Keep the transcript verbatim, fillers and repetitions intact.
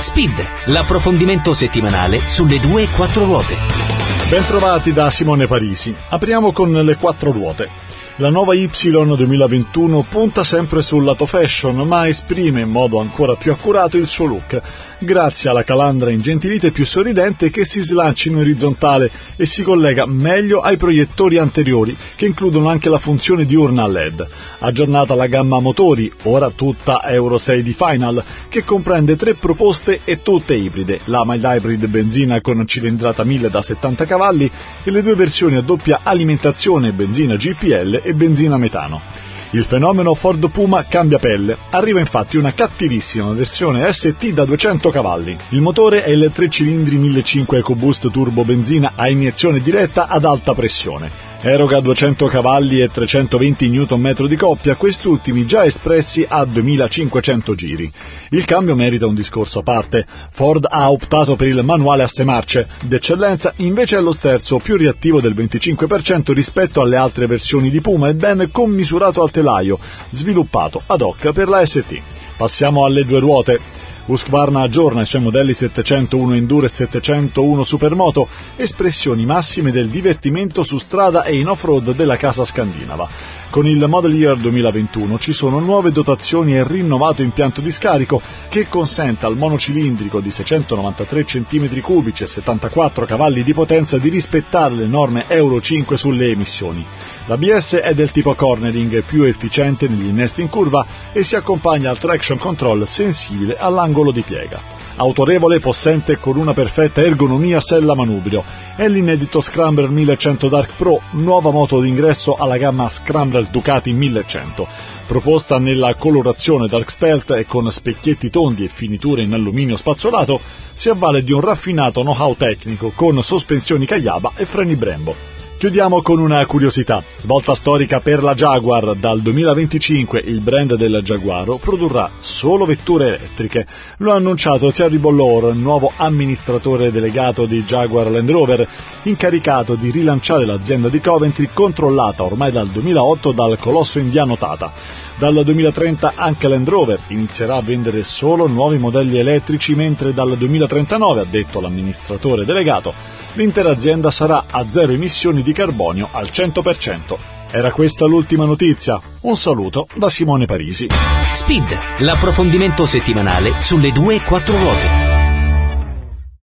Speed, l'approfondimento settimanale sulle due e quattro ruote. Bentrovati da Simone Parisi. Apriamo con le quattro ruote. La nuova Y duemilaventuno punta sempre sul lato fashion, ma esprime in modo ancora più accurato il suo look, grazie alla calandra ingentilita e più sorridente che si slancia in orizzontale e si collega meglio ai proiettori anteriori, che includono anche la funzione diurna a L E D. Aggiornata la gamma motori, ora tutta Euro sei di Final, che comprende tre proposte e tutte ibride, la mild hybrid benzina con cilindrata mille da settanta cavalli e le due versioni a doppia alimentazione benzina G P L e benzina metano. Il fenomeno Ford Puma cambia pelle. Arriva infatti una cattivissima versione S T da duecento cavalli. Il motore è il tre cilindri millecinquecento EcoBoost turbo benzina a iniezione diretta ad alta pressione. Eroga duecento cavalli e trecentoventi newton metri di coppia, quest'ultimi già espressi a duemilacinquecento giri. Il cambio merita un discorso a parte. Ford ha optato per il manuale a sei marce. D'eccellenza invece è lo sterzo, più reattivo del venticinque per cento rispetto alle altre versioni di Puma e ben commisurato al telaio, sviluppato ad hoc per la S T. Passiamo alle due ruote. Husqvarna aggiorna i suoi modelli settecentouno Enduro e settecentouno Supermoto, espressioni massime del divertimento su strada e in off-road della casa scandinava. Con il Model Year duemilaventuno ci sono nuove dotazioni e rinnovato impianto di scarico che consente al monocilindrico di seicentonovantatré centimetri cubici e settantaquattro cavalli di potenza di rispettare le norme Euro cinque sulle emissioni. L'A B S è del tipo cornering, più efficiente negli innesti in curva e si accompagna al traction control sensibile all'angolo di piega. Autorevole, possente e con una perfetta ergonomia sella manubrio. È l'inedito Scrambler millecento Dark Pro, nuova moto d'ingresso alla gamma Scrambler Ducati millecento. Proposta nella colorazione Dark Stealth e con specchietti tondi e finiture in alluminio spazzolato, si avvale di un raffinato know-how tecnico con sospensioni Kayaba e freni Brembo. Chiudiamo con una curiosità. Svolta storica per la Jaguar. Dal duemilaventicinque il brand del Giaguaro produrrà solo vetture elettriche. Lo ha annunciato Thierry Bolloré, nuovo amministratore delegato di Jaguar Land Rover, incaricato di rilanciare l'azienda di Coventry, controllata ormai dal duemilaotto dal colosso indiano Tata. Dal duemilatrenta anche Land Rover inizierà a vendere solo nuovi modelli elettrici, mentre dal duemilatrentanove, ha detto l'amministratore delegato, l'intera azienda sarà a zero emissioni di carbonio al cento per cento. Era questa l'ultima notizia. Un saluto da Simone Parisi. Speed, l'approfondimento settimanale sulle due e quattro ruote.